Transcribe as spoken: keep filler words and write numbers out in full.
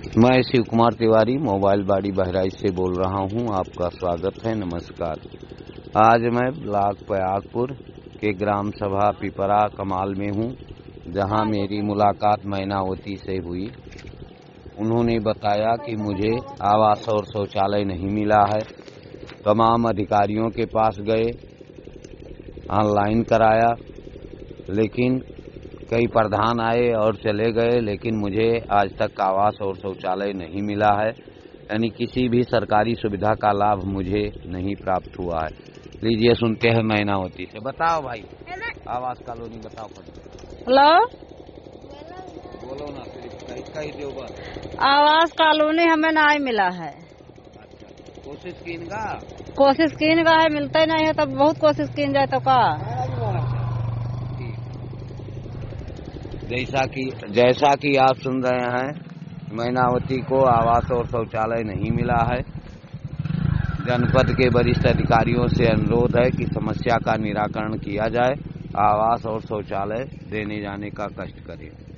मैं शिव कुमार तिवारी मोबाइल बाड़ी बहराइच से बोल रहा हूं। आपका स्वागत है। नमस्कार। आज मैं ब्लॉक प्रयागपुर के ग्राम सभा पिपरा कमाल में हूं, जहां मेरी मुलाकात मैनावती से हुई। उन्होंने बताया कि मुझे आवास और शौचालय नहीं मिला है। तमाम अधिकारियों के पास गए, ऑनलाइन कराया, लेकिन कई प्रधान आए और चले गए, लेकिन मुझे आज तक आवास और शौचालय नहीं मिला है। यानी किसी भी सरकारी सुविधा का लाभ मुझे नहीं प्राप्त हुआ है। लीजिए सुनते हैं मैनावती से। बताओ भाई, आवास कॉलोनी बताओ। हेलो, बोलो ना, सिर्फ इसका ही दो बार। आवास कॉलोनी हमें नहीं मिला है। अच्छा, कोशिश की इनका कोशिश की इनका है, मिलता ही नहीं है। तब बहुत कोशिश की जाए तो का जैसा कि जैसा कि आप सुन रहे हैं, मैनावती को आवास और शौचालय नहीं मिला है। जनपद के वरिष्ठ अधिकारियों से अनुरोध है कि समस्या का निराकरण किया जाए, आवास और शौचालय देने जाने का कष्ट करें।